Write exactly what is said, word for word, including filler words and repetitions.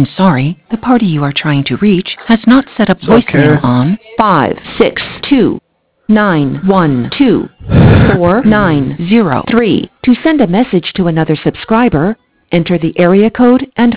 I'm sorry, the party you are trying to reach has not set up voicemail okay. on five six two nine one two four nine zero three. To send a message to another subscriber, enter the area code and